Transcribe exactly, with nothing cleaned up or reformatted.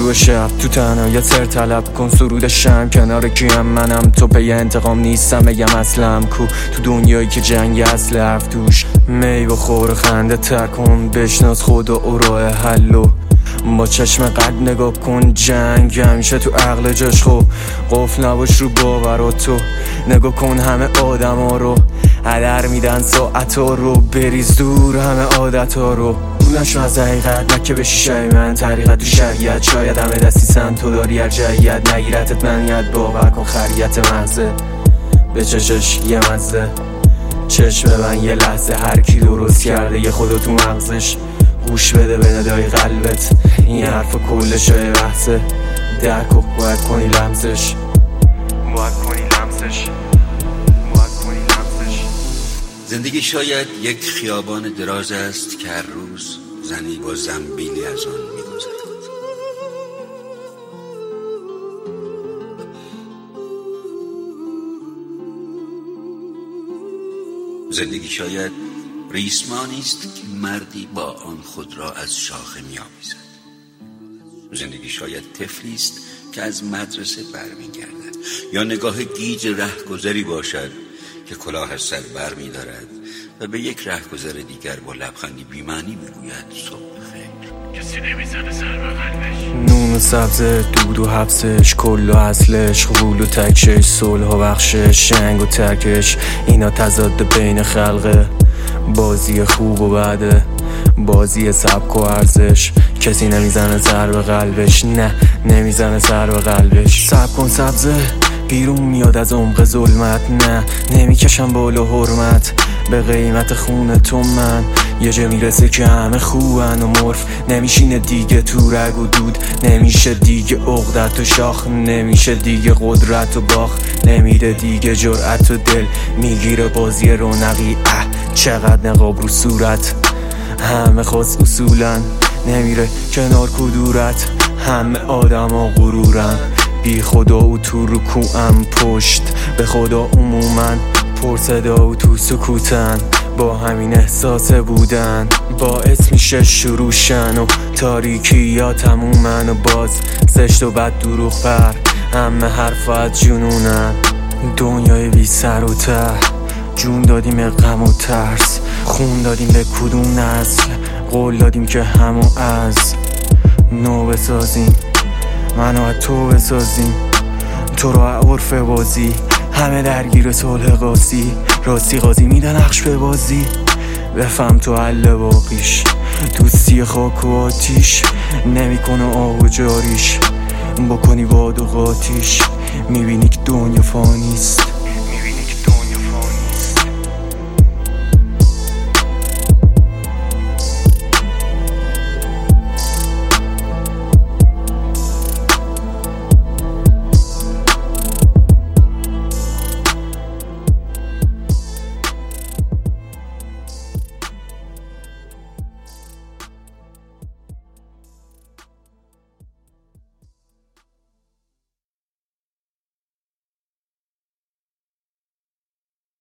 شروع شب تو تنهایی تر طلب کن سرود شم کنار کیم منم تو پی انتقام نیستم بگم اصلم کو تو دنیایی که جنگ اصل حرف توش میوه خور خنده تکن بشناس خدا و راه حلو با چشم قلب نگاه کن جنگ همیشه تو عقل جاش خو قفل نباش رو باورات تو نگاه کن همه آدم ها رو هدر میدن ساعت ها رو بریز دور همه عادت ها رو نشو از حقیقت نکه بشی شای من طریقت تو شریعت شاید همه دستی سن تو داری هر جایت نگیرتت منیت باور کن خریت مغزه به چشش یه مزه چشم من یه لحظه هر کی درست کرده یه خدا تو مغزش گوش بده به ندای قلبت این حرف کلش های بحثه درک و باید کنی لمسش باید کنی لمسش باید کنی لمسش زندگی شاید یک خیابان دراز است که هر روز زنی با زنبیلی از آن می‌گذرد. زندگی شاید ریسمانی است که مردی با آن خود را از شاخه می‌آویزد. زندگی شاید طفلی است که از مدرسه برمیگردد یا نگاه گیج رهگذری باشد که کلاه از سر برمی‌دارد و به یک رهگذر دیگر با لبخندی بی‌معنی می‌گوید صبح بخیر. کسی نمیزنه سر به قلبش نون و سبز دود و حبسش کل و اصلش غول و تکشش صلح و بخشش شنگ و ترکش اینا تضاد بین خلقه بازی خوب و بده بازی سبک و ارزش کسی نمیزنه سر به قلبش نه نمیزنه سر به قلبش سب کن سبزه بیرون میاد از عمق ظلمت نه نمیکشم بالا حرمت به قیمت خون تو من یه جا میرسه که همه خوبن و مرف نمیشینه دیگه تو رگ و دود نمیشه دیگه عقدت و شاخ نمیشه دیگه قدرت و باخ نمیده دیگه جرأت و دل میگیره بازی رونقی اه چقدر نقاب رو صورت همه خاص اصولن نمیره کنار کدورت همه آدم ها غرورن بی خدا و تو رکوعم پشت به خدا عمومن پر صدا و تو سکوتن با همین احساس بودن باعث میشه شروعشن و تاریکی یا تمومن و باز زشت و بد دروغ پر همه حرفات جنونن دنیای بی سر و ته جون دادیم به غم و ترس خون دادیم به کدوم نسل قول دادیم که همو از نو بسازیم منو از تو بسازیم تو رو عرف بازی همه درگیر صلح قاضی راستی قاضی میدن نقش به بازی بفهم تو حل باقیش دوستی خاک و آتیش نمیکنه آب و جاریش بکنی باد و قاتیش میبینی که دنیا فانیست